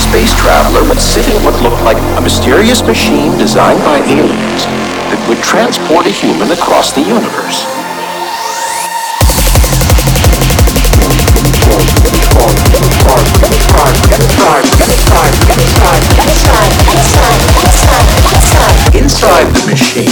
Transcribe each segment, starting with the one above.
space traveler would sit in what looked like a mysterious machine designed by aliens that would transport a human across the universe. Inside the machine.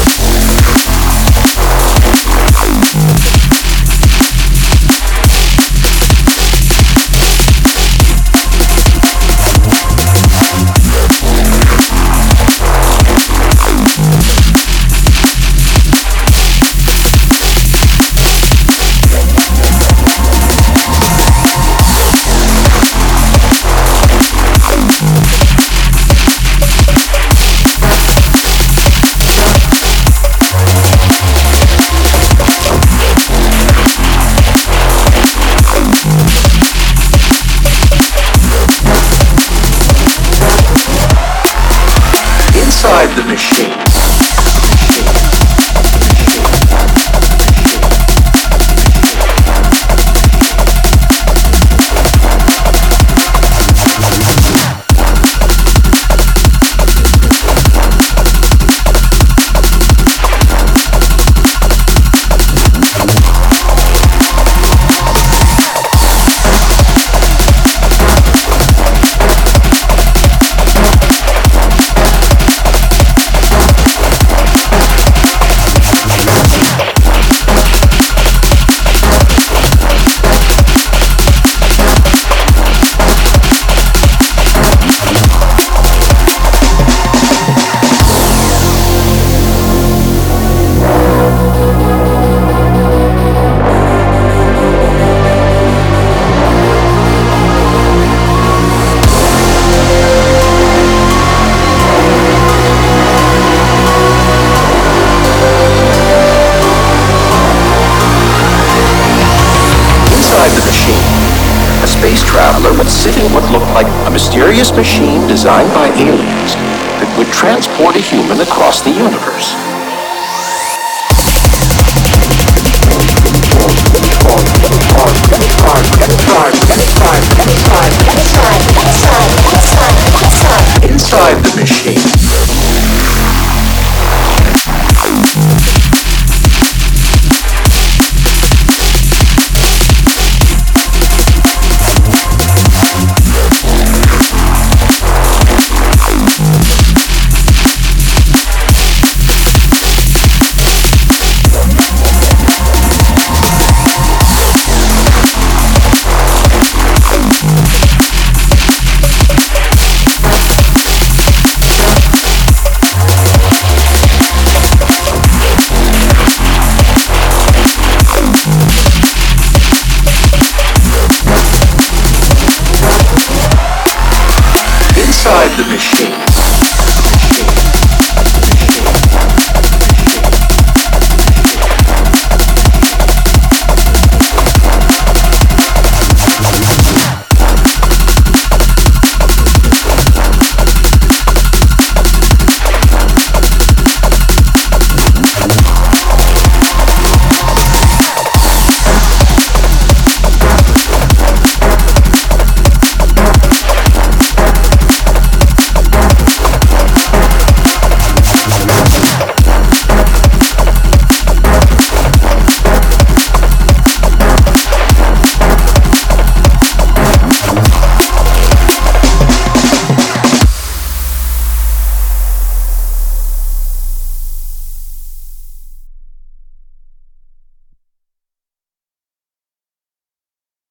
Inside the machine. A space traveler would sit in what looked like a mysterious machine designed by aliens that would transport a human across the universe. Inside the machine. Inside the machine.